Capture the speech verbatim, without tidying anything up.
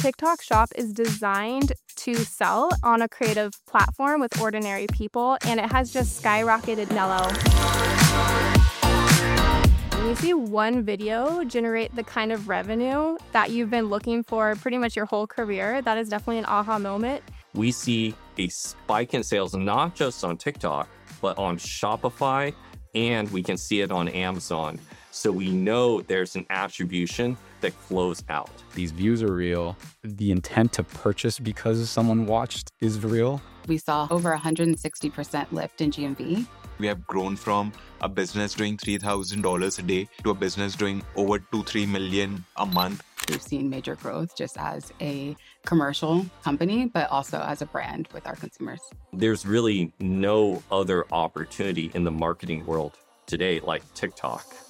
TikTok Shop is designed to sell on a creative platform with ordinary people, and it has just skyrocketed Nello. When you see one video generate the kind of revenue that you've been looking for pretty much your whole career, that is definitely an aha moment. We see a spike in sales, not just on TikTok, but on Shopify, and we can see it on Amazon. So we know there's an attribution that flows out. These views are real. The intent to purchase because someone watched is real. We saw over one hundred sixty percent lift in G M V. We have grown from a business doing three thousand dollars a day to a business doing over two, three million a month. We've seen major growth just as a commercial company, but also as a brand with our consumers. There's really no other opportunity in the marketing world today like TikTok.